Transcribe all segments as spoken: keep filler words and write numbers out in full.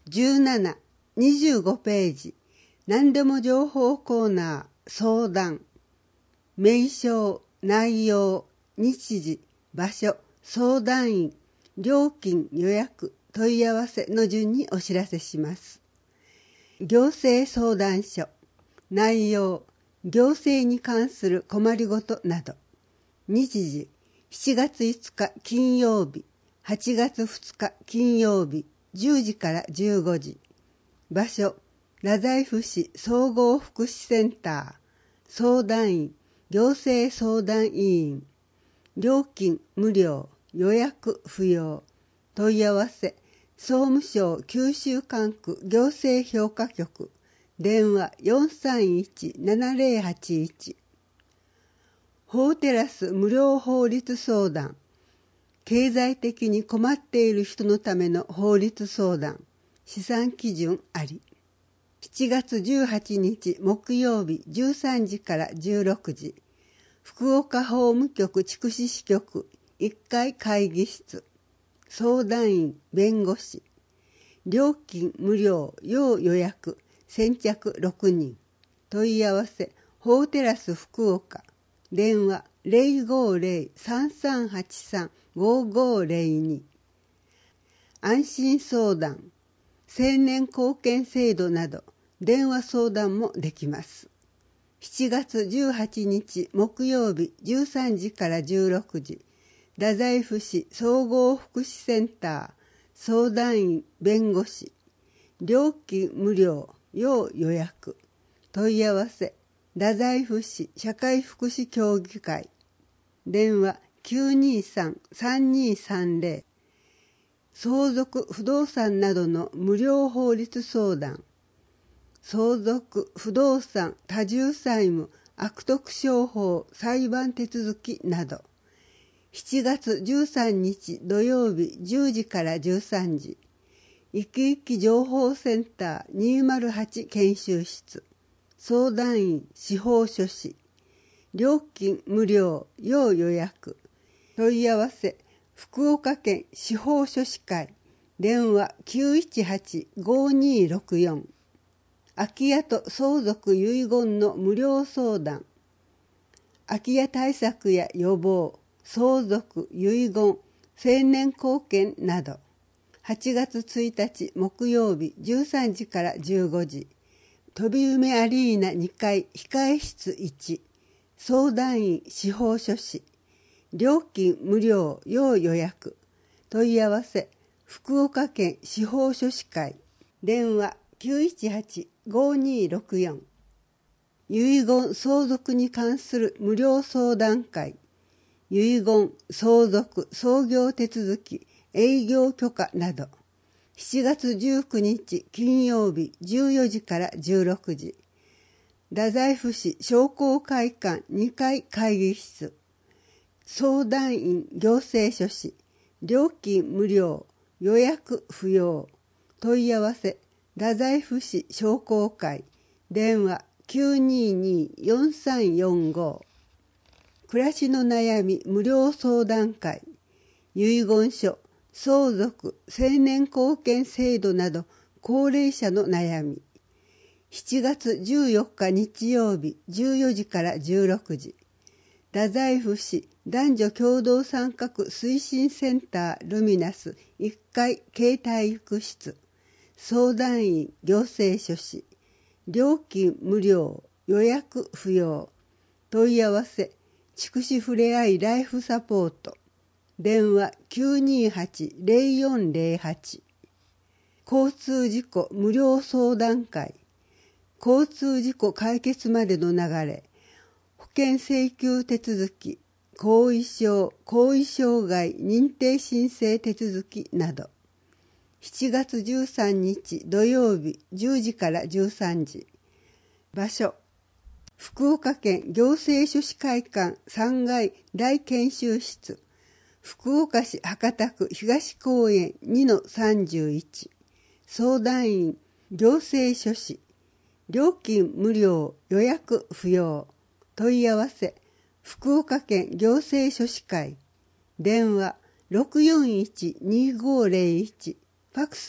じゅうなな、にじゅうごページ、何でも情報コーナー、相談、名称、内容、日時、場所、相談員、料金、予約、問い合わせの順にお知らせします。行政相談所、内容、行政に関する困りごとなど、日時、しちがついつか金曜日、はちがつふつか金曜日、じゅうじからじゅうごじ、場所、太宰府市総合福祉センター、相談員、行政相談委員、料金無料、予約不要、問い合わせ、総務省九州管区行政評価局、電話 よんさんいち ななぜろはちいち。法テラス無料法律相談、経済的に困っている人のための法律相談、資産基準あり。しちがつじゅうはちにち木曜日じゅうさんじからじゅうろくじ、福岡法務局筑紫支局いっかい会議室、相談員弁護士、料金無料要予約、先着ろくにん、問い合わせ法テラス福岡、電話 ゼロごゼロ さんさんはちさん ごごゼロに。安心相談、青年貢献制度など電話相談もできます。しちがつじゅうはちにち木曜日じゅうさんじからじゅうろくじ、太宰府市総合福祉センター、相談員弁護士、料金無料要予約、問い合わせ太宰府市社会福祉協議会、電話 きゅうにさん さんにさんゼロ、相続不動産などの無料法律相談、相続不動産多重債務悪徳商法裁判手続きなど、しちがつじゅうさんにち土曜日じゅうじからじゅうさんじ、いきいき情報センターにまるはち研修室、相談員司法書士、料金無料要予約、問い合わせ福岡県司法書士会、電話 きゅういちはち ごにろくよん。空き家と相続遺言の無料相談、空き家対策や予防、相続遺言、青年貢献など、はちがつついたち木曜日じゅうさんじからじゅうごじ、飛び梅アリーナにかい控え室いち、相談員司法書士、料金無料要予約、問い合わせ福岡県司法書士会、電話 きゅういちはち ごにろくよん。遺言相続に関する無料相談会、遺言相続創業手続き営業許可など、しちがつじゅうくにち金曜日じゅうよじからじゅうろくじ、太宰府市商工会館にかい会議室、相談員行政書士、料金無料予約不要、問い合わせ太宰府市商工会、電話 きゅうにに よんさんよんご。暮らしの悩み無料相談会、遺言書、相続、青年貢献制度など高齢者の悩み、しちがつじゅうよっか日曜日じゅうよじからじゅうろくじ、太宰府市男女共同参画推進センタールミナスいっかい携帯育室、相談員行政書士、料金無料予約不要、問い合わせ筑紫ふれあいライフサポート、電話 きゅうにはち ゼロよんゼロはち。交通事故無料相談会、交通事故解決までの流れ、保険請求手続き、後遺症、後遺障害認定申請手続きなど、しちがつじゅうさんにち土曜日じゅうじからじゅうさんじ、場所福岡県行政書士会館さんがい大研修室、福岡市博多区東公園 にのさんじゅういち、相談員行政書士、料金無料予約不要、問い合わせ福岡県行政書士会、電話 ろくよんいち にごゼロいち、ファクス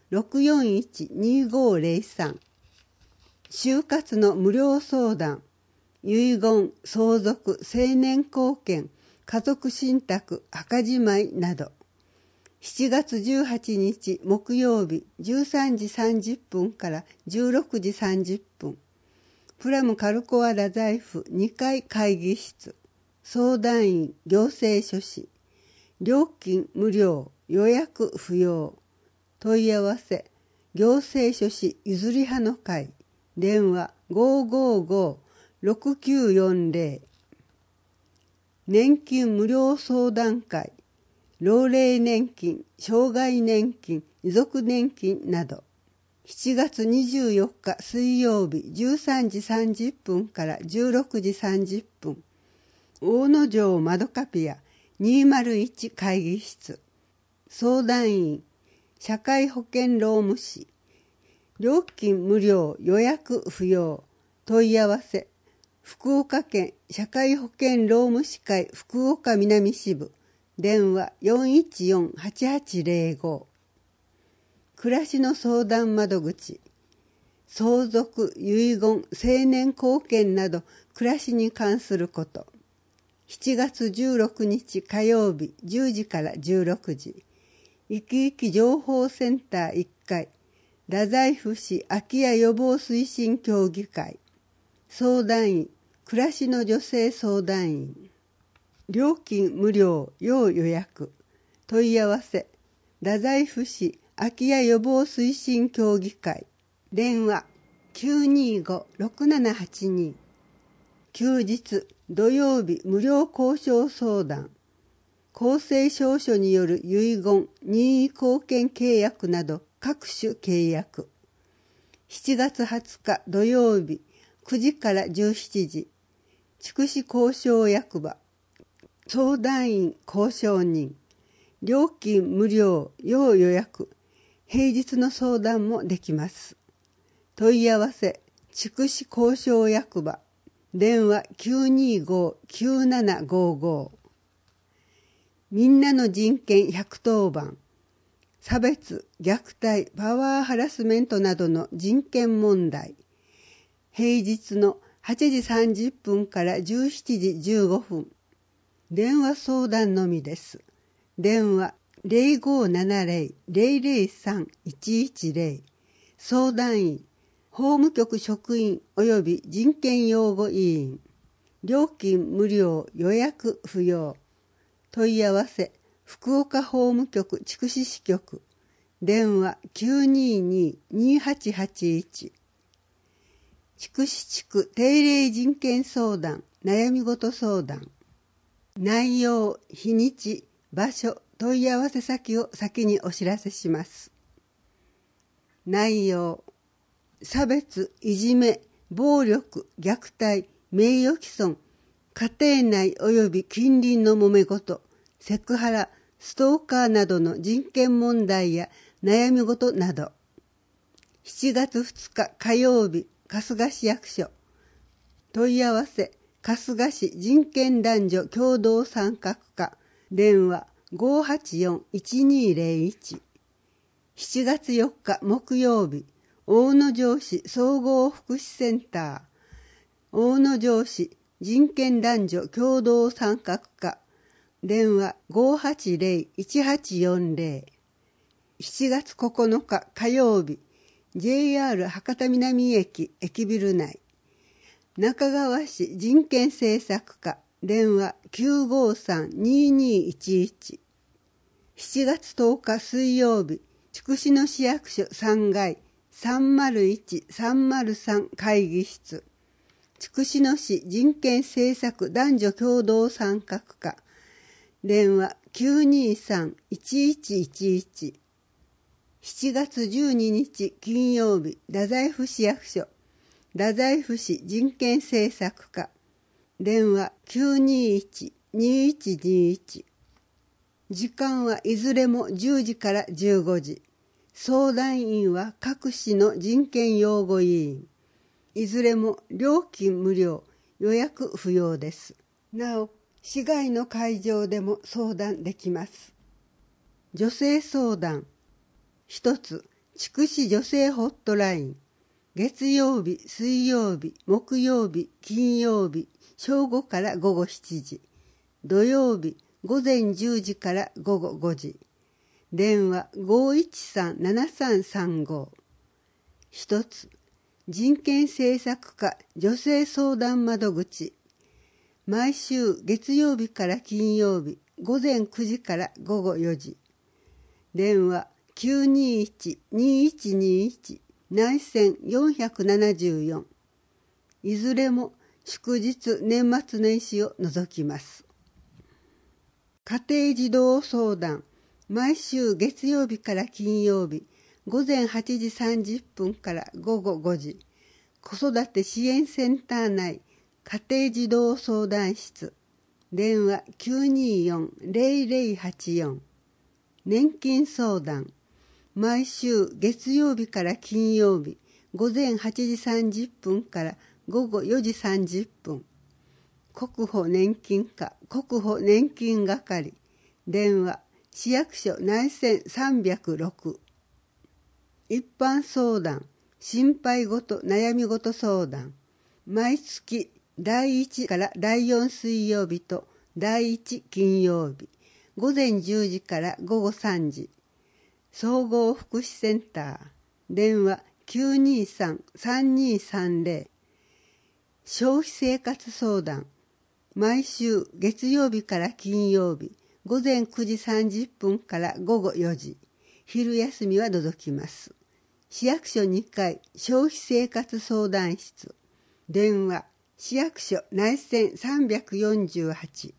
ろくよんいち にごーぜろさん。就活の無料相談、遺言、相続、成年後見、家族信託、墓じまいなど。しちがつじゅうはちにち木曜日じゅうさんじさんじゅっぷんからじゅうろくじさんじゅっぷん。プラムカルコア太宰府にかい会議室。相談員行政書士。料金無料、予約不要。問い合わせ行政書士譲り派の会。電話ごーごーごーろくきゅうよんぜろ。年金無料相談会。老齢年金、障害年金、遺族年金など。しちがつにじゅうよっか水曜日じゅうさんじさんじゅっぷんからじゅうろくじさんじゅっぷん。大野城マドカピアにーまるいち会議室。相談員社会保険労務士。料金無料、予約不要。問い合わせ福岡県社会保険労務士会福岡南支部。電話よんいちよん はちはちぜろご。暮らしの相談窓口。相続、遺言、成年後見など暮らしに関すること。しちがつじゅうろくにち火曜日じゅうじからじゅうろくじ。いきいき情報センターいっかい。太宰府市空き家予防推進協議会。相談員、暮らしの女性相談員。料金無料、要予約。問い合わせ太宰府市空き家予防推進協議会。電話きゅうにーご ろくななはちに。休日土曜日無料交渉相談。公正証書による遺言、任意後見契約など各種契約。しちがつはつか土曜日くじからじゅうしちじ。筑紫交渉役場。相談員交渉人。料金無料、要予約。平日の相談もできます。問い合わせ筑紫交渉役場。電話きゅうにーご きゅうななごーごー。みんなの人権ひゃくとおばん。差別、虐待、パワーハラスメントなどの人権問題。平日のはちじさんじゅっぷんからじゅうしちじじゅうごふん。電話相談のみです。電話ぜろごーななぜろ ぜろぜろさん いちいちぜろ。相談員法務局職員及び人権擁護委員。料金無料、予約不要。問い合わせ福岡法務局筑紫支局。電話きゅうにーにー にーはちはちいち。筑紫地区定例人権相談、悩み事相談。内容、日にち、場所、問い合わせ先を先にお知らせします。内容、差別、いじめ、暴力、虐待、名誉毀損、家庭内及び近隣の揉め事、セクハラ、ストーカーなどの人権問題や悩み事など。しちがつふつか火曜日、春日市役所。問い合わせ春日市人権男女共同参画課。電話ごーはちよん いちにーぜろいち。しちがつよっか木曜日、大野城市総合福祉センター。大野城市人権男女共同参画課。電話ごーはちぜろ いちはちよんぜろ。しちがつここのか火曜日、ジェイアール 博多南駅駅ビル内。中川市人権政策課。電話きゅうごーさん にーにーいちいち。しちがつとおか水曜日、筑紫野市役所さんがいさんまるいち さんまるさん会議室。筑紫野市人権政策男女共同参画課。電話きゅうにーさん いちいちいちいち。しちがつじゅうににち金曜日、太宰府市役所太宰府市人権政策課。電話きゅうにーいち にーいちにーいち。時間はいずれもじゅうじからじゅうごじ。相談員は各市の人権擁護委員。いずれも料金無料、予約不要です。なお、市外の会場でも相談できます。女性相談。一つ、 筑紫女性ホットライン、月曜日、水曜日、木曜日、金曜日、正午から午後しちじ、土曜日、午前じゅうじから午後ごじ、電話 ごいちさんななさんさんご。一つ、人権政策課女性相談窓口、毎週月曜日から金曜日、午前くじから午後よじ、電話 きゅうにいち にいちにいち 内線よんななよん、いずれも祝日年末年始を除きます。家庭児童相談、毎週月曜日から金曜日、午前はちじさんじゅっぷんから午後ごじ、子育て支援センター内家庭児童相談室、電話 きゅうによん ゼロゼロはちよん。年金相談、毎週月曜日から金曜日、午前はちじさんじゅっぷんから午後よじさんじゅっぷん。国保年金課国保年金係、電話市役所内線さんびゃくろく。一般相談、心配事悩み事相談、毎月だいいちからだいよん水曜日とだいいち金曜日、午前じゅうじから午後さんじ、総合福祉センター、電話 きゅうにさん さんにさんゼロ。消費生活相談、毎週月曜日から金曜日、午前くじさんじゅっぷんから午後よじ、昼休みは除きます。市役所にかい消費生活相談室、電話市役所内線さんびゃくよんじゅうはち。